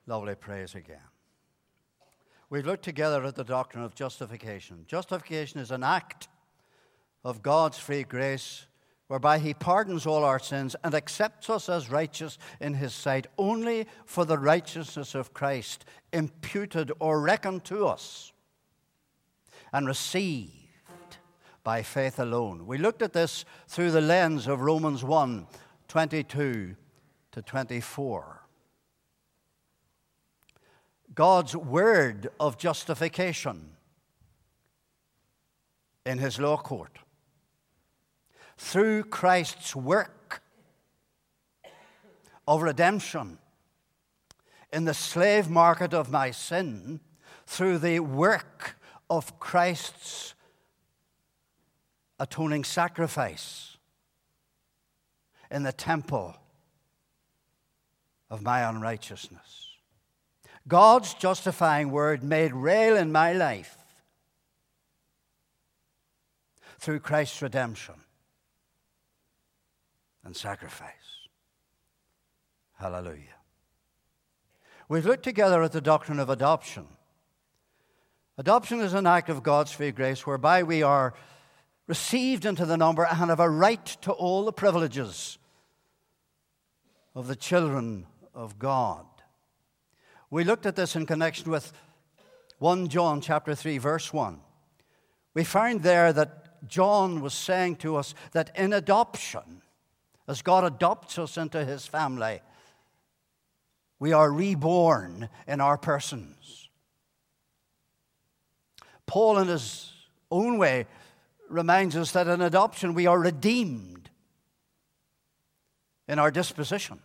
Lovely praise again. We've looked together at the doctrine of justification. Justification is an act of God's free grace whereby he pardons all our sins and accepts us as righteous in his sight only for the righteousness of Christ imputed or reckoned to us and received by faith alone. We looked at this through the lens of Romans 1:22 to 24. God's word of justification in his law court. Through Christ's work of redemption in the slave market of my sin, through the work of Christ's atoning sacrifice in the temple of my unrighteousness. God's justifying word made real in my life through Christ's redemption and sacrifice. Hallelujah. We've looked together at the doctrine of adoption. Adoption is an act of God's free grace whereby we are received into the number and have a right to all the privileges of the children of God. We looked at this in connection with 1 John chapter 3, verse 1. We found there that John was saying to us that in adoption, as God adopts us into his family, we are reborn in our persons. Paul, in his own way, reminds us that in adoption we are redeemed in our dispositions.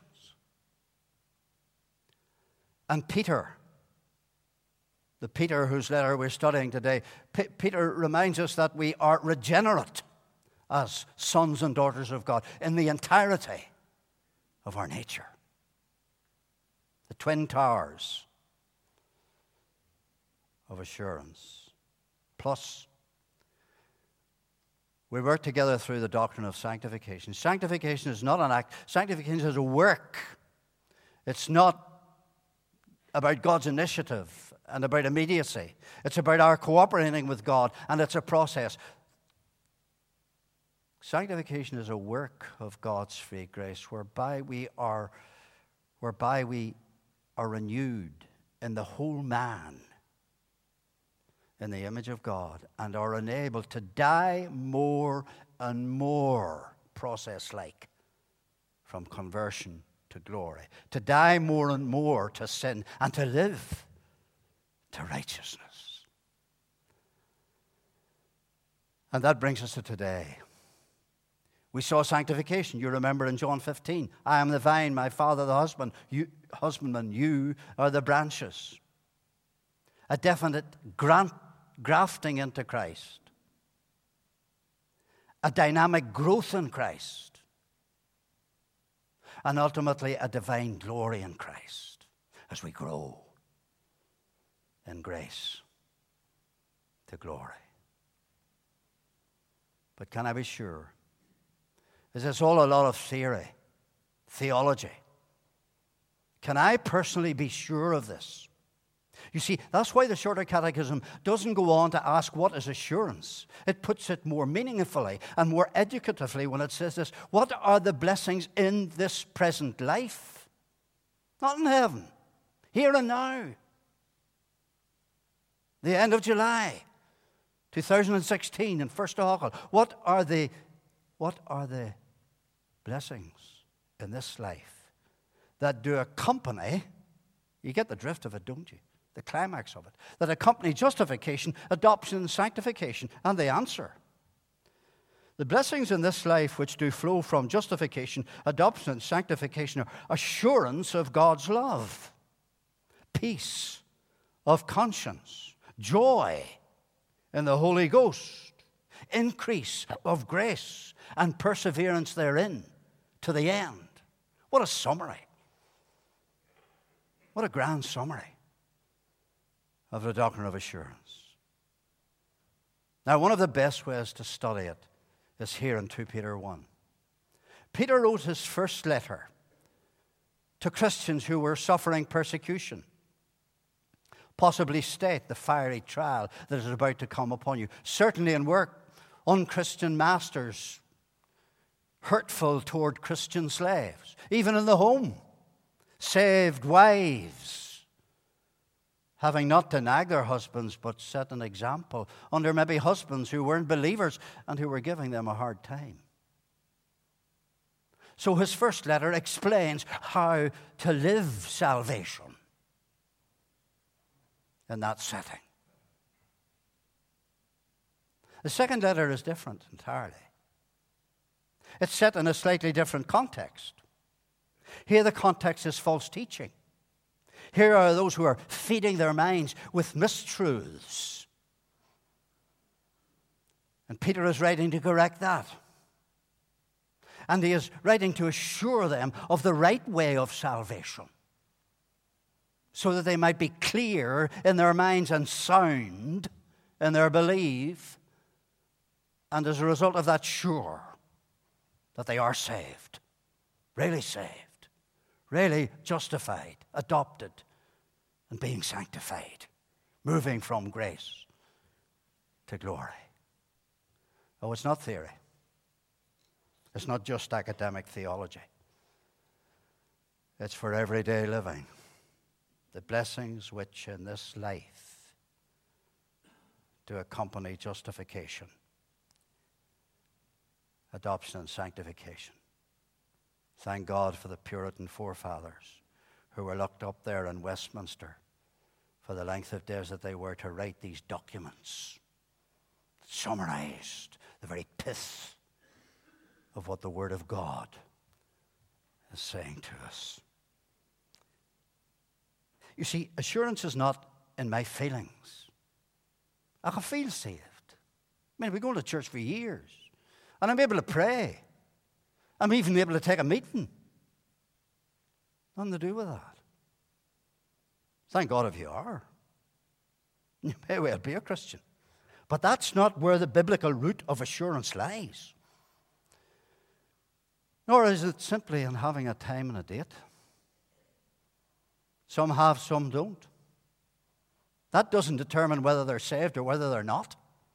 And Peter, the Peter whose letter we're studying today, Peter reminds us that we are regenerate as sons and daughters of God in the entirety of our nature. The twin towers of assurance. Plus, we work together through the doctrine of sanctification. Sanctification is not an act. Sanctification is a work. It's not about God's initiative and about immediacy. It's about our cooperating with God, and it's a process. Sanctification is a work of God's free grace whereby we are renewed in the whole man in the image of God and are enabled to die more and more, process-like, from conversion to glory, to die more and more to sin and to live to righteousness. And that brings us to today. We saw sanctification. You remember in John 15, I am the vine, my Father the husbandman, you are the branches. A definite grafting into Christ. A dynamic growth in Christ. And ultimately a divine glory in Christ as we grow in grace to glory. But can I be sure? Is this all a lot of theology? Can I personally be sure of this? You see, that's why the Shorter Catechism doesn't go on to ask what is assurance. It puts it more meaningfully and more educatively when it says this. What are the blessings in this present life? Not in heaven. Here and now. The end of July 2016 in First Hawkle. What are the blessings in this life that do accompany, you get the drift of it, don't you? The climax of it, that accompany justification, adoption, and sanctification. And the answer. The blessings in this life which do flow from justification, adoption, and sanctification are assurance of God's love, peace of conscience, joy in the Holy Ghost, increase of grace, and perseverance therein to the end. What a summary. What a grand summary of the doctrine of assurance. Now, one of the best ways to study it is here in 2 Peter 1. Peter wrote his first letter to Christians who were suffering persecution. Possibly state the fiery trial that is about to come upon you. Certainly in work, unchristian masters, hurtful toward Christian slaves. Even in the home, saved wives, having not denied their husbands but set an example under maybe husbands who weren't believers and who were giving them a hard time. So his first letter explains how to live salvation in that setting. The second letter is different entirely. It's set in a slightly different context. Here the context is false teaching. Here are those who are feeding their minds with mistruths. And Peter is writing to correct that. And he is writing to assure them of the right way of salvation, so that they might be clear in their minds and sound in their belief, and as a result of that, sure that they are saved, really justified, adopted, and being sanctified, moving from grace to glory. Oh, it's not theory. It's not just academic theology. It's for everyday living. The blessings which in this life do accompany justification, adoption, and sanctification. Thank God for the Puritan forefathers who were locked up there in Westminster for the length of days that they were to write these documents that summarized the very pith of what the Word of God is saying to us. You see, assurance is not in my feelings. I can feel saved. I mean, I've been going to church for years, and I'm able to pray. I'm even able to take a meeting. Nothing to do with that. Thank God if you are. You may well be a Christian. But that's not where the biblical root of assurance lies. Nor is it simply in having a time and a date. Some have, some don't. That doesn't determine whether they're saved or whether they're not.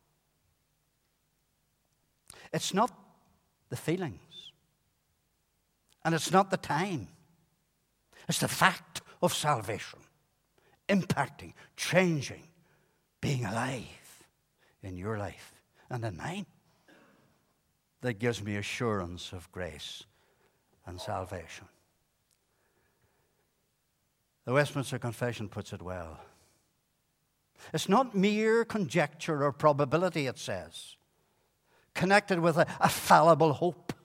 It's not the feelings. And it's not the time. It's the fact of salvation, impacting, changing, being alive in your life and in mine, that gives me assurance of grace and salvation. The Westminster Confession puts it well. It's not mere conjecture or probability, it says, connected with a fallible hope.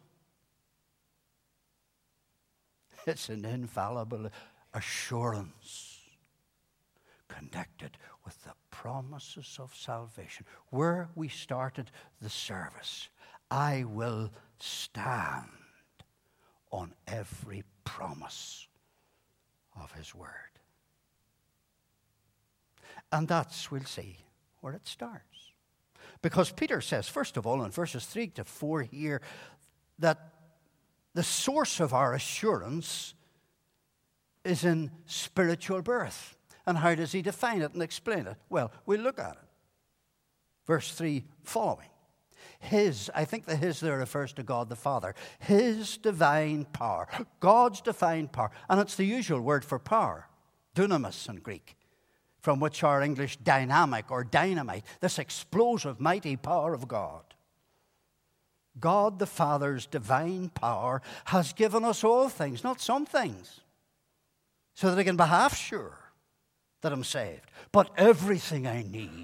It's an infallible assurance connected with the promises of salvation. Where we started the service, I will stand on every promise of His Word. And that's, we'll see, where it starts. Because Peter says, first of all, in verses 3 to 4 here, that the source of our assurance is in spiritual birth. And how does he define it and explain it? Well, we'll look at it. Verse 3 following. His, I think the his there refers to God the Father. His divine power. God's divine power. And it's the usual word for power. Dunamis in Greek. From which our English dynamic or dynamite. This explosive, mighty power of God. God the Father's divine power has given us all things, not some things, so that I can be half sure that I'm saved, but everything I need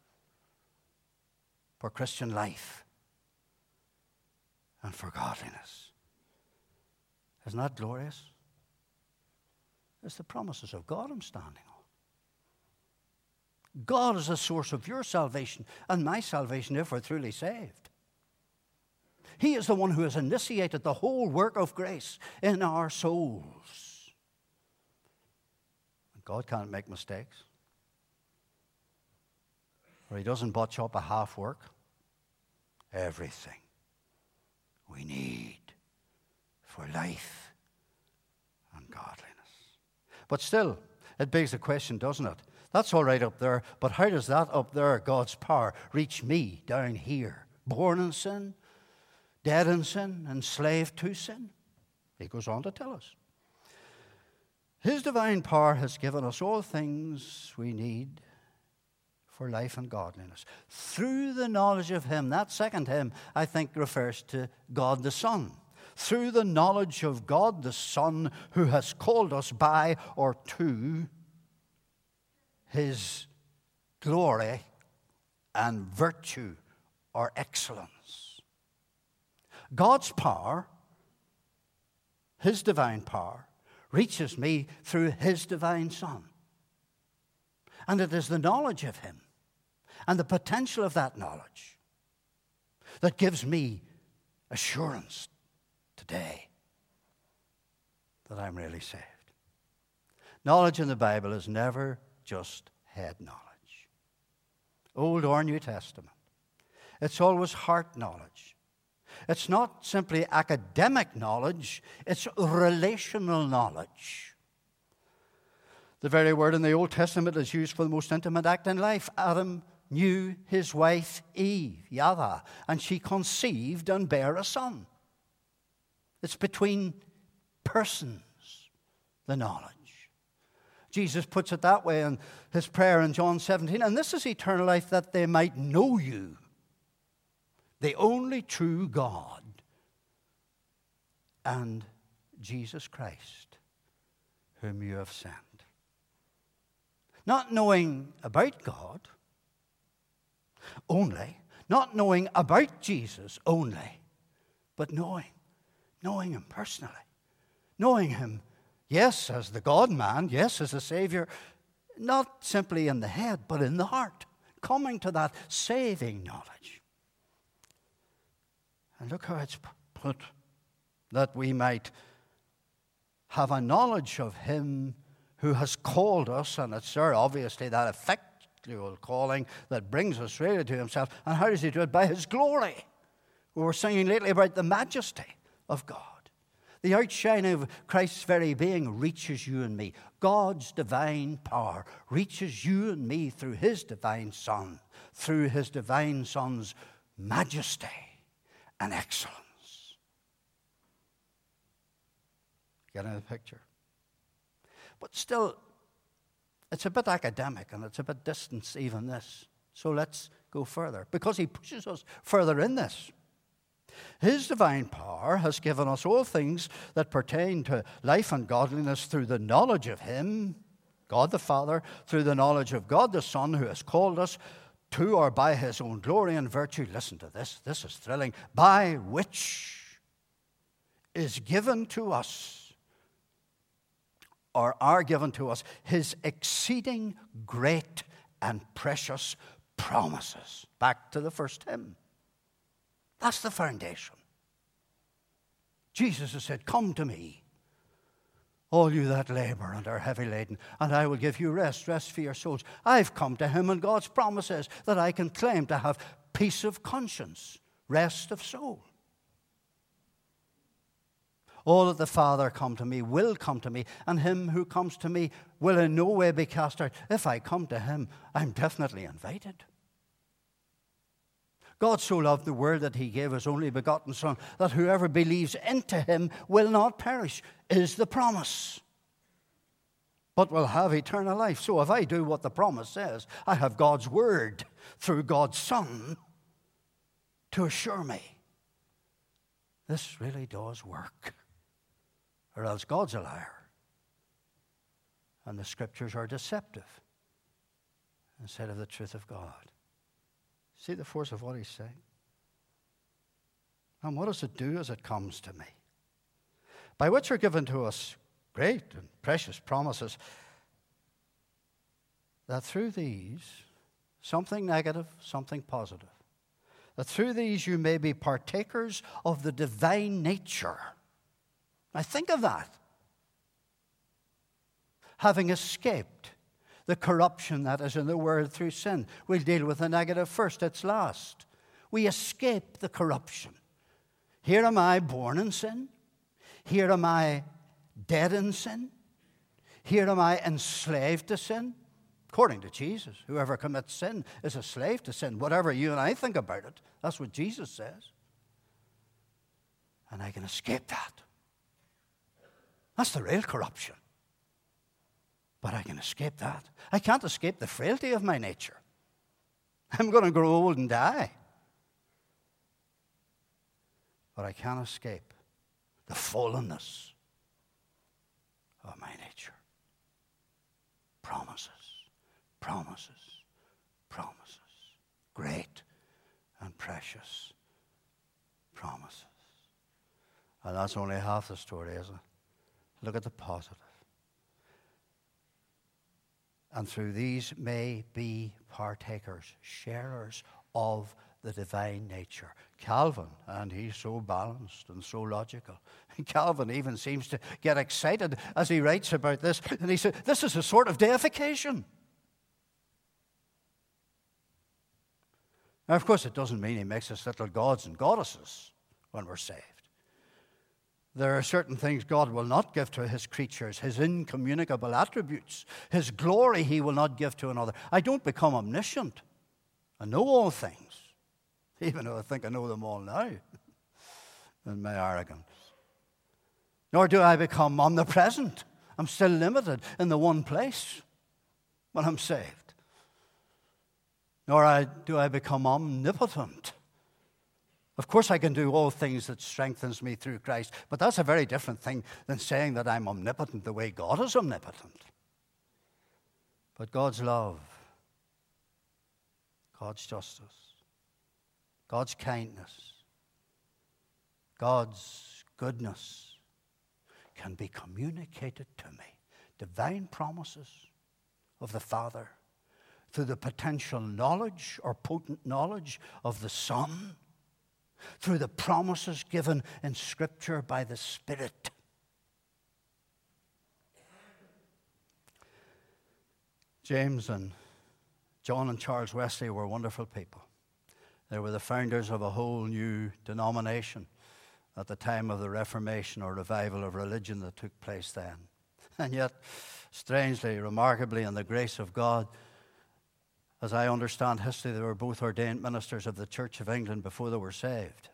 for Christian life and for godliness. Isn't that glorious? It's the promises of God I'm standing on. God is the source of your salvation and my salvation if we're truly saved. He is the one who has initiated the whole work of grace in our souls. God can't make mistakes. Or He doesn't botch up a half work. Everything we need for life and godliness. But still, it begs the question, doesn't it? That's all right up there, but how does that up there, God's power, reach me down here? Born in sin, dead in sin, enslaved to sin? He goes on to tell us. His divine power has given us all things we need for life and godliness. Through the knowledge of Him. That second hymn, I think, refers to God the Son. Through the knowledge of God the Son, who has called us by or to His glory and virtue or excellence. God's power, His divine power, reaches me through His divine Son. And it is the knowledge of Him and the potential of that knowledge that gives me assurance today that I'm really saved. Knowledge in the Bible is never just head knowledge, Old or New Testament. It's always heart knowledge. It's not simply academic knowledge, it's relational knowledge. The very word in the Old Testament is used for the most intimate act in life. Adam knew his wife Eve, Yahweh, and she conceived and bare a son. It's between persons, the knowledge. Jesus puts it that way in His prayer in John 17, and this is eternal life, that they might know You, the only true God, and Jesus Christ, whom You have sent. Not knowing about God only, not knowing about Jesus only, but knowing Him personally. Knowing Him, yes, as the God-man, yes, as a Savior, not simply in the head, but in the heart. Coming to that saving knowledge. And look how it's put, that we might have a knowledge of Him who has called us, and it's there, obviously, that effectual calling that brings us really to Himself. And how does He do it? By His glory. We were singing lately about the majesty of God. The outshining of Christ's very being reaches you and me. God's divine power reaches you and me through His divine Son, through His divine Son's majesty and excellence. Getting the picture? But still, it's a bit academic and it's a bit distant, even this. So let's go further, because He pushes us further in this. His divine power has given us all things that pertain to life and godliness through the knowledge of Him, God the Father, through the knowledge of God the Son, who has called us to or by His own glory and virtue. Listen to this. This is thrilling. By which is given to us, or are given to us, His exceeding great and precious promises. Back to the first hymn. That's the foundation. Jesus has said, "Come to me, all you that labor and are heavy laden, and I will give you rest for your souls." I've come to Him, and God's promise is that I can claim to have peace of conscience, rest of soul. All that the Father come to me will come to me, and him who comes to me will in no way be cast out. If I come to Him, I'm definitely invited. God so loved the world that He gave His only begotten Son, that whoever believes into Him will not perish, is the promise, but will have eternal life. So if I do what the promise says, I have God's word through God's Son to assure me this really does work, or else God's a liar and the Scriptures are deceptive instead of the truth of God. See the force of what He's saying? And what does it do as it comes to me? By which are given to us great and precious promises, that through these, something negative, something positive, that through these you may be partakers of the divine nature. Now think of that. Having escaped the corruption that is in the world through sin. We'll deal with the negative first, it's last. We escape the corruption. Here am I born in sin. Here am I dead in sin. Here am I enslaved to sin? According to Jesus, whoever commits sin is a slave to sin. Whatever you and I think about it, that's what Jesus says. And I can escape that. That's the real corruption. But I can escape that. I can't escape the frailty of my nature. I'm going to grow old and die. But I can escape the fallenness of my nature. Promises, promises, promises. Great and precious promises. And that's only half the story, isn't it? Look at the positive. And through these may be partakers, sharers of the divine nature. Calvin, and he's so balanced and so logical. Calvin even seems to get excited as he writes about this. And he said, this is a sort of deification. Now, of course, it doesn't mean he makes us little gods and goddesses when we're saved. There are certain things God will not give to his creatures, his incommunicable attributes, his glory he will not give to another. I don't become omniscient. I know all things, even though I think I know them all now in my arrogance. Nor do I become omnipresent. I'm still limited in the one place when I'm saved. Nor do I become omnipotent. Of course, I can do all things that strengthens me through Christ, but that's a very different thing than saying that I'm omnipotent the way God is omnipotent. But God's love, God's justice, God's kindness, God's goodness can be communicated to me. Divine promises of the Father through the potential knowledge or potent knowledge of the Son, through the promises given in Scripture by the Spirit. James and John and Charles Wesley were wonderful people. They were the founders of a whole new denomination at the time of the Reformation or revival of religion that took place then. And yet, strangely, remarkably, in the grace of God, as I understand history, they were both ordained ministers of the Church of England before they were saved.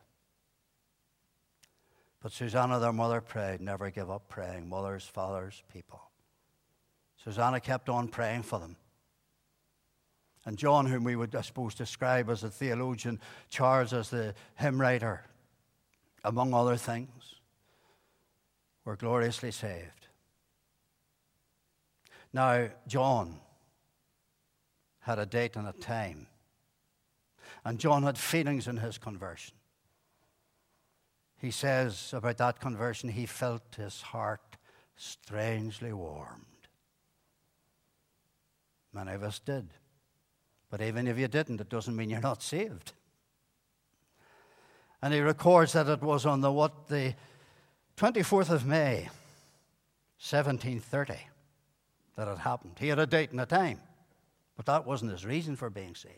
But Susanna, their mother, prayed, never give up praying. Mothers, fathers, people. Susanna kept on praying for them. And John, whom we would, I suppose, describe as a theologian, Charles as the hymn writer, among other things, were gloriously saved. Now, John had a date and a time. And John had feelings in his conversion. He says about that conversion, he felt his heart strangely warmed. Many of us did. But even if you didn't, it doesn't mean you're not saved. And he records that it was on the 24th of May, 1730, that it happened. He had a date and a time. But that wasn't his reason for being saved.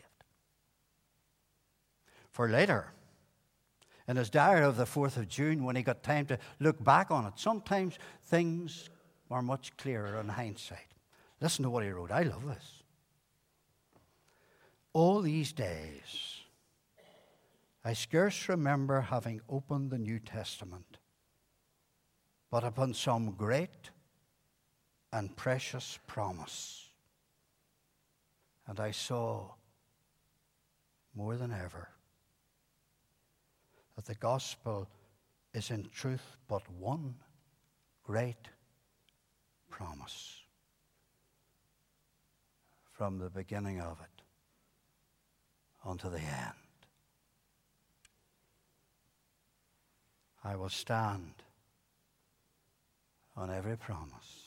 For later, in his diary of the 4th of June, when he got time to look back on it, sometimes things are much clearer in hindsight. Listen to what he wrote. I love this. All these days, I scarce remember having opened the New Testament, but upon some great and precious promise. And I saw more than ever that the gospel is in truth but one great promise from the beginning of it unto the end. I will stand on every promise.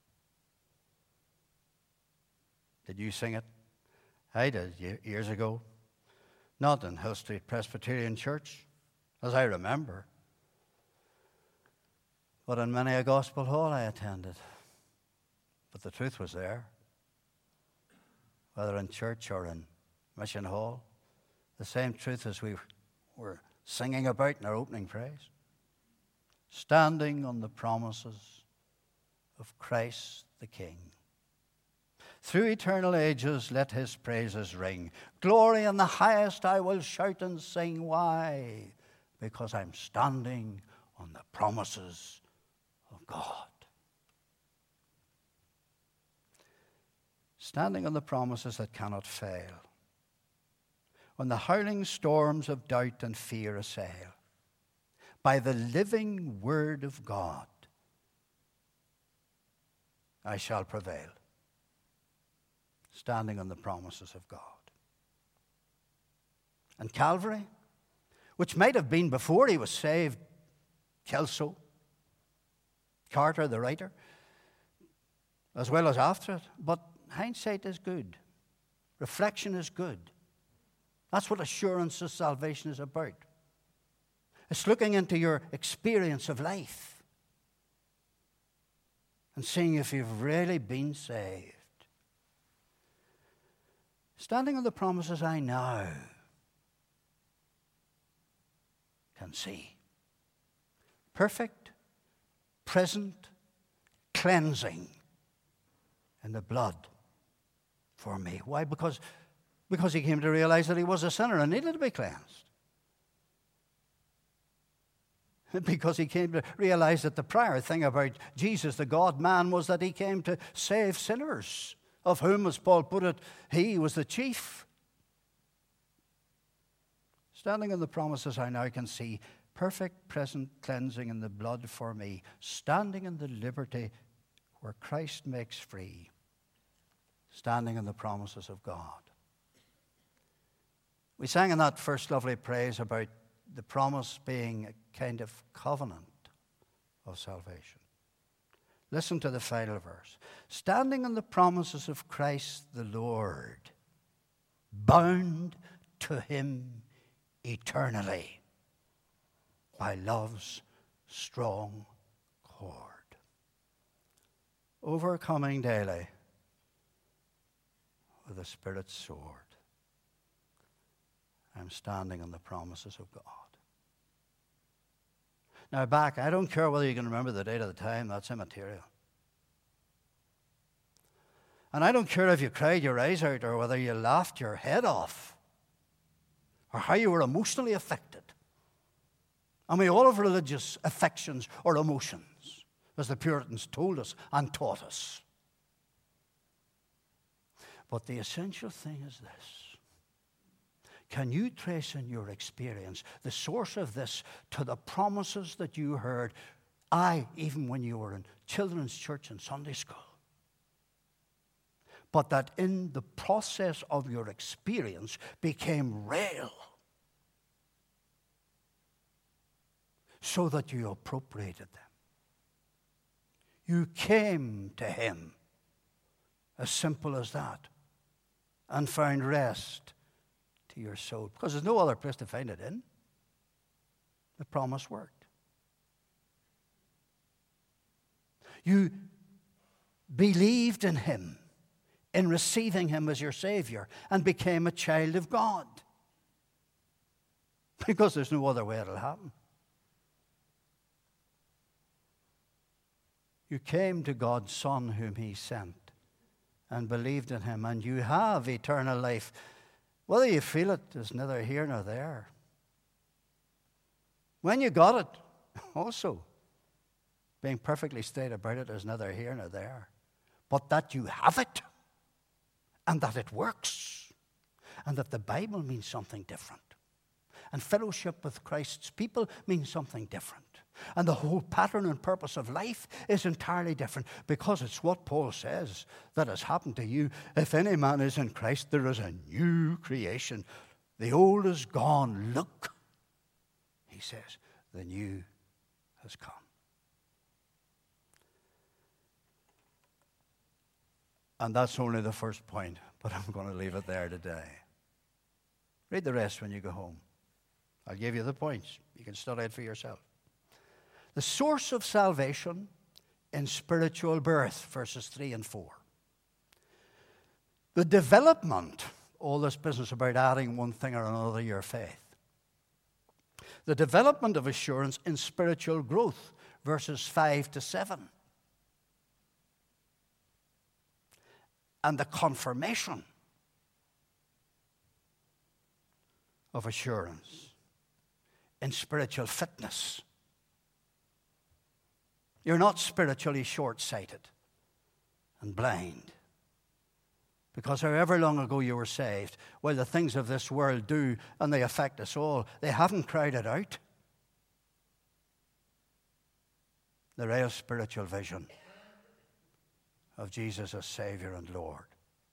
Did you sing it? I did years ago. Not in Hill Street Presbyterian Church, as I remember, but in many a gospel hall I attended. But the truth was there, whether in church or in mission hall, the same truth as we were singing about in our opening praise. Standing on the promises of Christ the King. Through eternal ages let his praises ring. Glory in the highest I will shout and sing. Why? Because I'm standing on the promises of God. Standing on the promises that cannot fail. When the howling storms of doubt and fear assail, by the living word of God, I shall prevail. Standing on the promises of God. And Calvary, which might have been before he was saved, Kelso, Carter, the writer, as well as after it, but hindsight is good. Reflection is good. That's what assurance of salvation is about. It's looking into your experience of life and seeing if you've really been saved. Standing on the promises I now can see. Perfect, present cleansing in the blood for me. Why? Because he came to realize that he was a sinner and needed to be cleansed. Because he came to realize that the prior thing about Jesus, the God-man, was that he came to save sinners, of whom, as Paul put it, he was the chief. Standing on the promises I now can see, perfect present cleansing in the blood for me, standing in the liberty where Christ makes free, standing in the promises of God. We sang in that first lovely praise about the promise being a kind of covenant of salvation. Listen to the final verse. Standing on the promises of Christ the Lord, bound to him eternally by love's strong cord. Overcoming daily with the Spirit's sword. I'm standing on the promises of God. Now back, I don't care whether you can remember the date or the time, that's immaterial. And I don't care if you cried your eyes out or whether you laughed your head off or how you were emotionally affected. I mean, all of religious affections or emotions, as the Puritans told us and taught us. But the essential thing is this. Can you trace in your experience the source of this to the promises that you heard, even when you were in children's church and Sunday school? But that in the process of your experience became real, so that you appropriated them. You came to him, as simple as that, and found rest to your soul, because there's no other place to find it in. The promise worked. You believed in him, in receiving him as your Savior, and became a child of God, because there's no other way it'll happen. You came to God's Son whom he sent and believed in him, and you have eternal life. Whether you feel it is neither here nor there. When you got it, also, being perfectly straight about it is neither here nor there. But that you have it, and that it works, and that the Bible means something different, and fellowship with Christ's people means something different, and the whole pattern and purpose of life is entirely different, because it's what Paul says that has happened to you. If any man is in Christ, there is a new creation. The old is gone. Look, he says, the new has come. And that's only the first point, but I'm going to leave it there today. Read the rest when you go home. I'll give you the points. You can study it for yourself. The source of salvation in spiritual birth, verses 3 and 4. The development, all this business about adding one thing or another to your faith. The development of assurance in spiritual growth, verses 5 to 7. and the confirmation of assurance in spiritual fitness. You're not spiritually short-sighted and blind. Because however long ago you were saved, while the things of this world do, and they affect us all, they haven't crowded out the real spiritual vision of Jesus as Savior and Lord.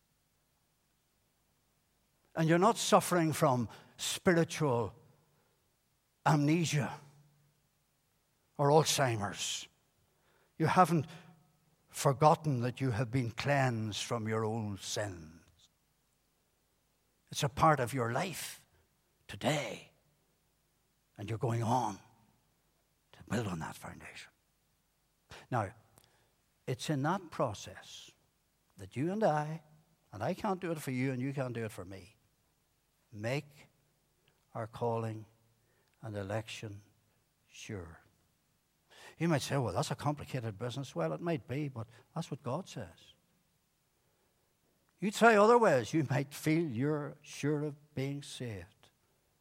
And you're not suffering from spiritual amnesia or Alzheimer's. You haven't forgotten that you have been cleansed from your old sins. It's a part of your life today. And you're going on to build on that foundation. Now, it's in that process that you and I can't do it for you and you can't do it for me, make our calling and election sure. You might say, well, that's a complicated business. Well, it might be, but that's what God says. You'd say otherwise. You might feel you're sure of being saved,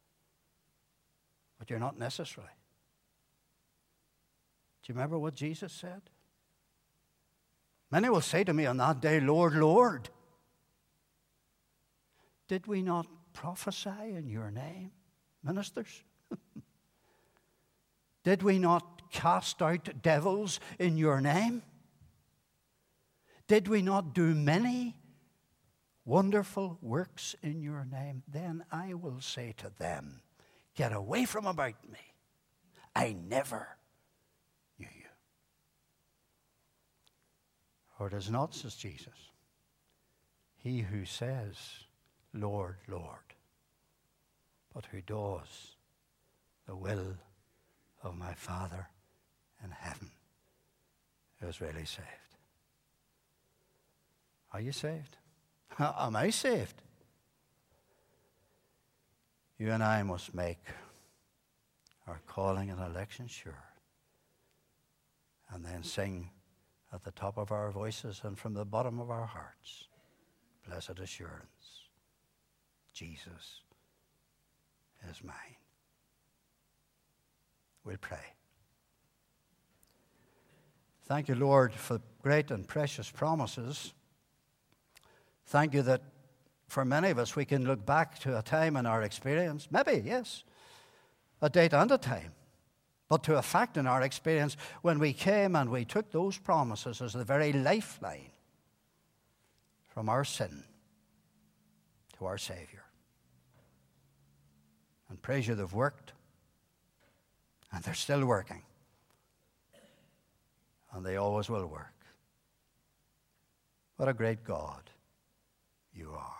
but you're not necessarily. Do you remember what Jesus said? Many will say to me on that day, Lord, Lord, did we not prophesy in your name, ministers? Did we not cast out devils in your name? Did we not do many wonderful works in your name? Then I will say to them, get away from about me. I never knew you. For it is not, says Jesus, he who says, Lord, Lord, but who does the will of my Father in heaven who is really saved. Are you saved? Am I saved? You and I must make our calling and election sure, and then sing at the top of our voices and from the bottom of our hearts, blessed assurance, Jesus is mine. We'll pray. Thank you, Lord, for great and precious promises. Thank you that for many of us we can look back to a time in our experience, maybe, yes, a date and a time, but to a fact in our experience when we came and we took those promises as the very lifeline from our sin to our Savior. And praise you, they've worked. And they're still working. And they always will work. What a great God you are.